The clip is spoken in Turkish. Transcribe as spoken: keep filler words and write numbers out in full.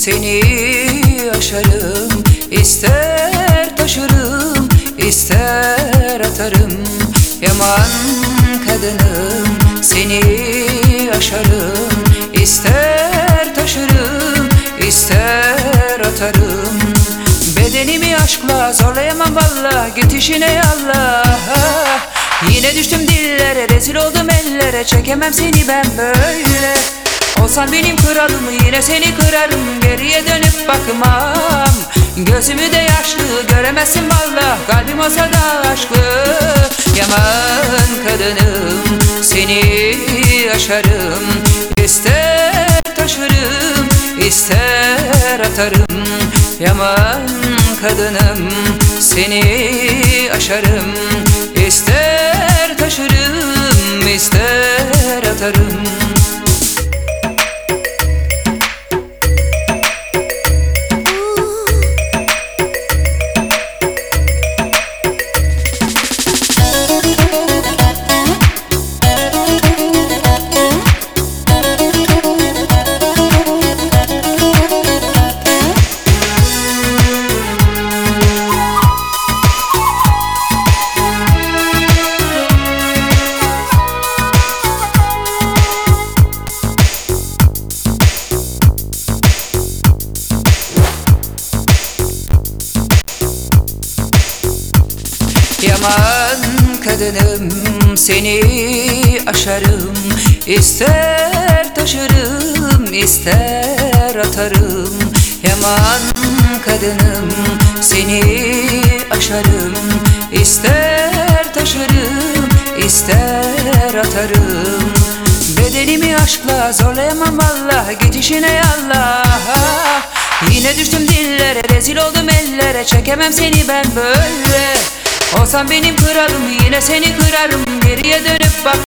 seni aşarım. İster taşırım, ister atarım. Yaman kadınım, seni aşarım. İster taşırım, ister atarım. Bedenimi aşkla zorlayamam valla, git işine yallah. Yine düştüm dillere, rezil oldum ellere, çekemem seni ben böyle. Olsan benim kralım, yine seni kırarım, geriye dönüp bakmam. Gözümü de yaşlı göremezsin valla, kalbim olsa da aşklı. Yaman kadınım, seni aşarım. İster taşırım, ister atarım. Yaman kadınım, seni aşarım. İster taşırım, ister atarım. Yaman kadınım, seni aşarım. İster taşırım, ister atarım. Yaman kadınım, seni aşarım. İster taşırım, ister atarım. Bedenimi aşkla zorlayamam valla, git işine yallah. Yine düştüm dillere, rezil oldum ellere, çekemem seni ben böyle. Olsan benim kralım, yine seni kırarım, geriye dönüp bak.